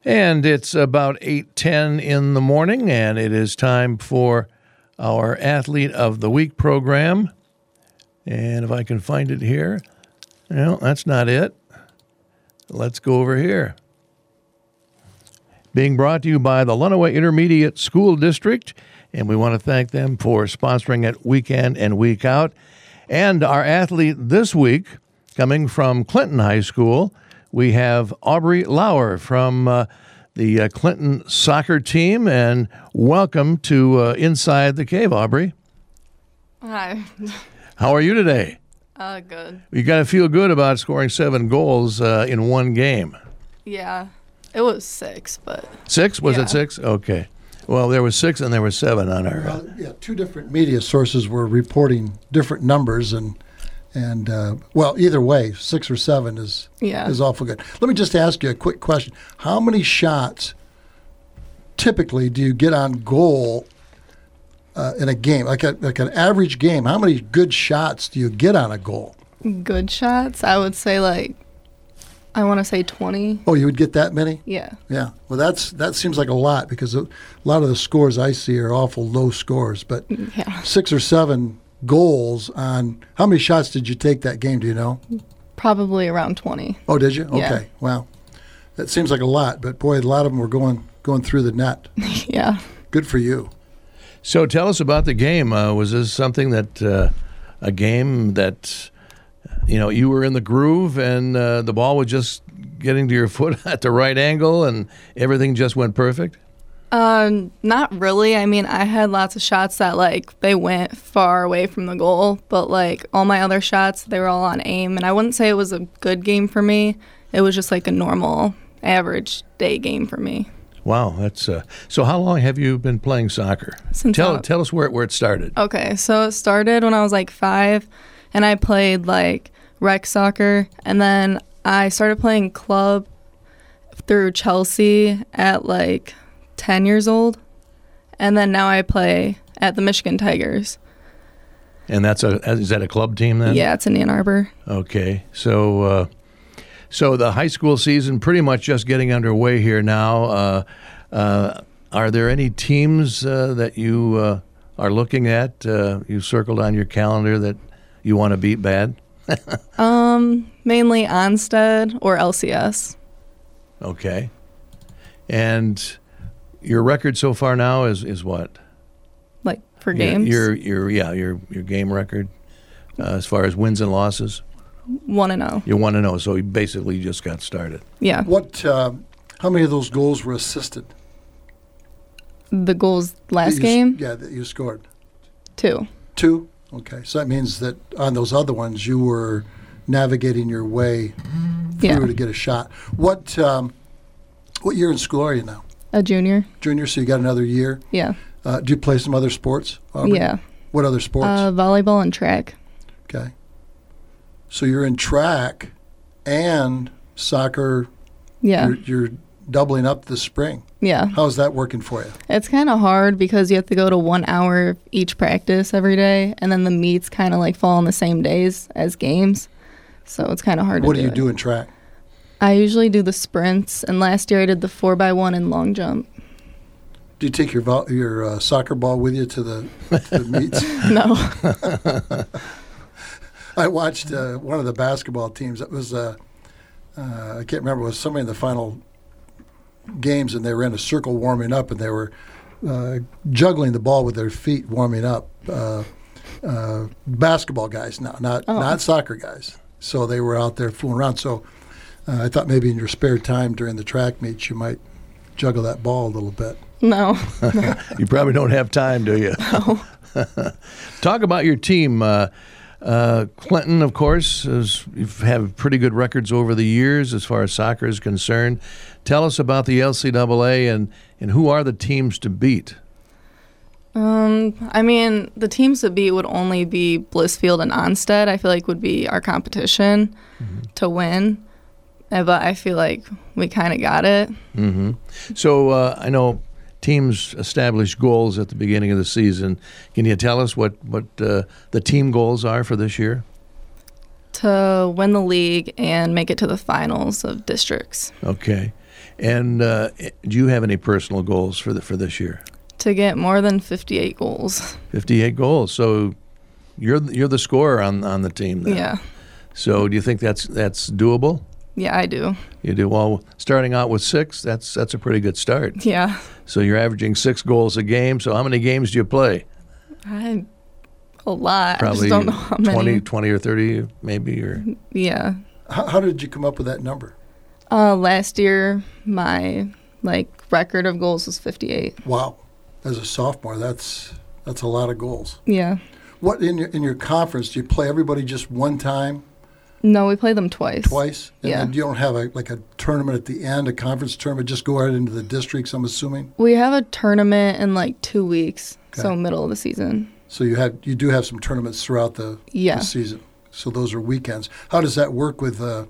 And it's about 8:10 in the morning, and it is time for our Athlete of the Week program. And if I can find it here, no, that's not it. Let's go over here. Being brought to you by the Lenawee Intermediate School District, and we want to thank them for sponsoring it week in and week out. And our athlete this week, coming from Clinton High School, we have Aubrey Lauer from the Clinton soccer team, and welcome to Inside the Cave, Aubrey. Hi. How are you today? Good. You got to feel good about scoring 7 goals in one game. Yeah, it was 6, but... 6? Was it 6? Okay. Well, there was 6 and there was 7 on our... two different media sources were reporting different numbers, and either way, 6 or 7 is awful good. Let me just ask you a quick question. How many shots typically do you get on goal in a game? Like an average game, how many good shots do you get on a goal? Good shots? I would say I want to say 20. Oh, you would get that many? Yeah. Yeah. Well, that seems like a lot, because a lot of the scores I see are awful low scores. But 6 or 7 goals on, how many shots did you take that game, do you know? Probably around 20. Oh, did you? Yeah. Okay. Wow. That seems like a lot, but boy, a lot of them were going through the net. Yeah. Good for you. So tell us about the game. Was this something that, a game that, you were in the groove and the ball was just getting to your foot at the right angle and everything just went perfect? Not really. I mean, I had lots of shots that, they went far away from the goal, but, all my other shots, they were all on aim, and I wouldn't say it was a good game for me. It was just, a normal, average day game for me. Wow, that's so how long have you been playing soccer? Tell us where it started. Okay, so it started when I was, 5, and I played, rec soccer, and then I started playing club through Chelsea at, 10 years old, and then now I play at the Michigan Tigers. And is that a club team then? Yeah, it's in Ann Arbor. Okay, so the high school season pretty much just getting underway here now. Are there any teams that you are looking at? You circled on your calendar that you want to beat bad? Mainly Onstead or LCS. Okay, and your record so far now is what? For games? Your game record as far as wins and losses? 1-0. You're 1-0, so you basically just got started. Yeah. How many of those goals were assisted? The goals last game? Yeah, that you scored. 2. 2? Okay, so that means that on those other ones you were navigating your way through to get a shot. What year in school are you now? A junior. Junior, so you got another year? Yeah. Do you play some other sports, Aubrey? Yeah. What other sports? Volleyball and track. Okay. So you're in track and soccer. Yeah. You're doubling up this spring. Yeah. How's that working for you? It's kind of hard because you have to go to 1 hour of each practice every day, and then the meets kind of fall on the same days as games. So it's kind of hard to do. What do you do in track? I usually do the sprints, and last year I did the 4x1 and long jump. Do you take your soccer ball with you to the meets? No. I watched one of the basketball teams. It was I can't remember. It was somebody in the final games, and they were in a circle warming up, and they were juggling the ball with their feet warming up. Basketball guys, not soccer guys. So they were out there fooling around. So I thought maybe in your spare time during the track meets you might juggle that ball a little bit. No. You probably don't have time, do you? No. Talk about your team. Clinton, of course, you've had pretty good records over the years as far as soccer is concerned. Tell us about the LCAA and who are the teams to beat? I mean, the teams to beat would only be Blissfield and Onstead, I feel like would be our competition to win. But I feel like we kind of got it. Mm-hmm. So I know teams establish goals at the beginning of the season. Can you tell us what the team goals are for this year? To win the league and make it to the finals of districts. Okay. And do you have any personal goals for this year? To get more than 58 goals. 58 goals. So you're the scorer on the team then. Yeah. So do you think that's doable? Yeah, I do. You do. Well, starting out with 6, that's a pretty good start. Yeah. So you're averaging 6 goals a game. So how many games do you play? A lot. Probably I just don't know how many. 20 or 30 maybe. Or Yeah. How did you come up with that number? Last year, my record of goals was 58. Wow. As a sophomore, that's a lot of goals. Yeah. What in your conference, do you play everybody just one time? No, we play them twice. Twice? And yeah. then you don't have a tournament at the end, a conference tournament, just go right into the districts, I'm assuming? We have a tournament in 2 weeks, okay. So middle of the season. So you do have some tournaments throughout the season. So those are weekends. How does that work with the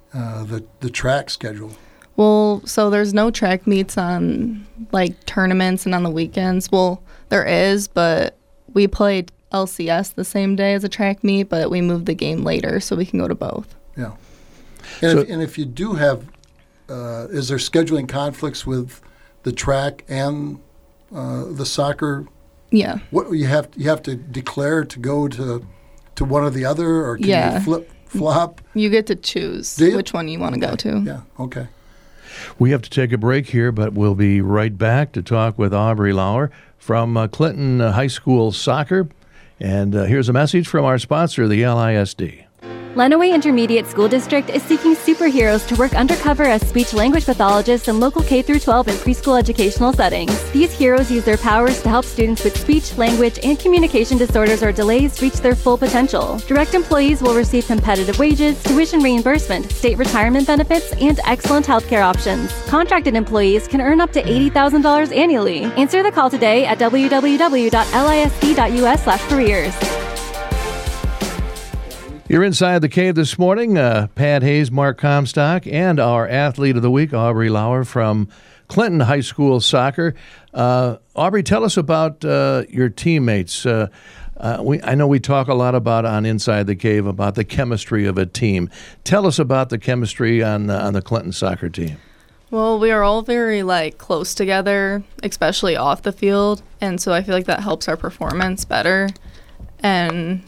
track schedule? Well, so there's no track meets on tournaments and on the weekends. Well, there is, but we played LCS the same day as a track meet, but we moved the game later so we can go to both. Yeah. And if you do have, is there scheduling conflicts with the track and the soccer? Yeah. What you have to declare to go to one or the other, or can you flop? You get to choose which one you want to go to. Yeah. Okay. We have to take a break here, but we'll be right back to talk with Aubrey Lauer from Clinton High School Soccer. And here's a message from our sponsor, the LISD. Lenawee Intermediate School District is seeking superheroes to work undercover as speech-language pathologists in local K-12 and preschool educational settings. These heroes use their powers to help students with speech, language, and communication disorders or delays reach their full potential. Direct employees will receive competitive wages, tuition reimbursement, state retirement benefits, and excellent healthcare options. Contracted employees can earn up to $80,000 annually. Answer the call today at www.lisd.us/careers. You're inside the cave this morning. Pat Hayes, Mark Comstock, and our athlete of the week, Aubrey Lauer from Clinton High School Soccer. Aubrey, tell us about your teammates. I know we talk a lot about on Inside the Cave about the chemistry of a team. Tell us about the chemistry on the Clinton soccer team. Well, we are all very close together, especially off the field, and so I feel like that helps our performance better. And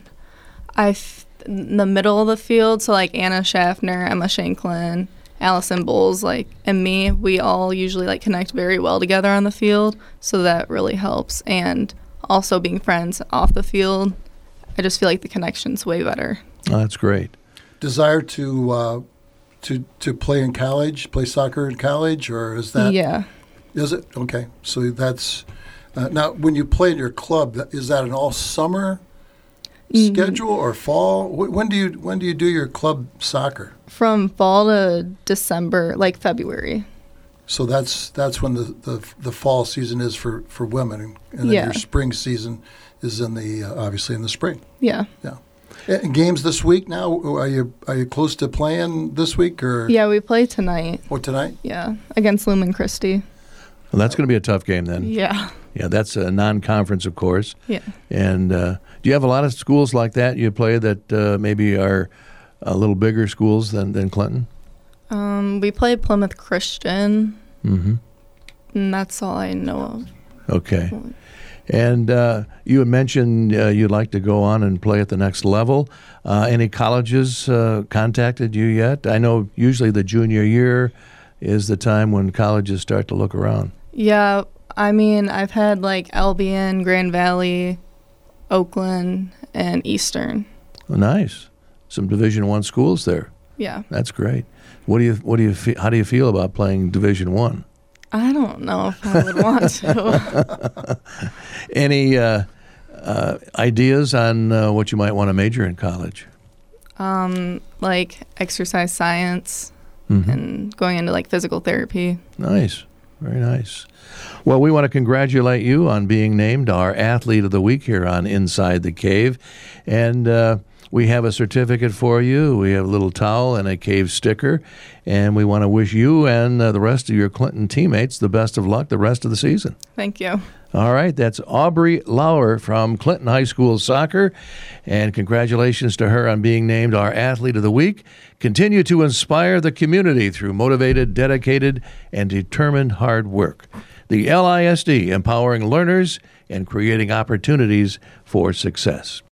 in the middle of the field, so Anna Schaffner, Emma Shanklin, Allison Bowles, and me, we all usually connect very well together on the field, so that really helps. And also being friends off the field, I just feel like the connection's way better. Oh, that's great. Desire to play in college, play soccer in college, or is that? Yeah. Is it? Okay. So that's now when you play in your club, is that an all summer schedule or fall? When do you do your club soccer? From fall to December, February. So that's when the fall season is for women, and then your spring season is in the obviously in the spring. Yeah. Yeah. And games this week now? Are you close to playing this week or? Yeah, we play tonight. Oh, tonight? Yeah, against Lumen Christi. Well, that's going to be a tough game then. Yeah. Yeah, that's a non-conference, of course. Yeah. And do you have a lot of schools like that you play that maybe are a little bigger schools than Clinton? We play Plymouth Christian. Mm-hmm. And that's all I know of. Okay. And you had mentioned you'd like to go on and play at the next level. Any colleges contacted you yet? I know usually the junior year is the time when colleges start to look around. Yeah, I mean, I've had Albion, Grand Valley, Oakland, and Eastern. Oh, nice. Some Division I schools there. Yeah. That's great. How do you feel about playing Division I? I don't know if I would want to. Any ideas on what you might want to major in college? Exercise science and going into physical therapy. Nice. Very nice. Well, we want to congratulate you on being named our Athlete of the Week here on Inside the Cave. And we have a certificate for you. We have a little towel and a cave sticker. And we want to wish you and the rest of your Clinton teammates the best of luck the rest of the season. Thank you. All right, that's Aubrey Lauer from Clinton High School Soccer, and congratulations to her on being named our Athlete of the Week. Continue to inspire the community through motivated, dedicated, and determined hard work. The LISD, empowering learners and creating opportunities for success.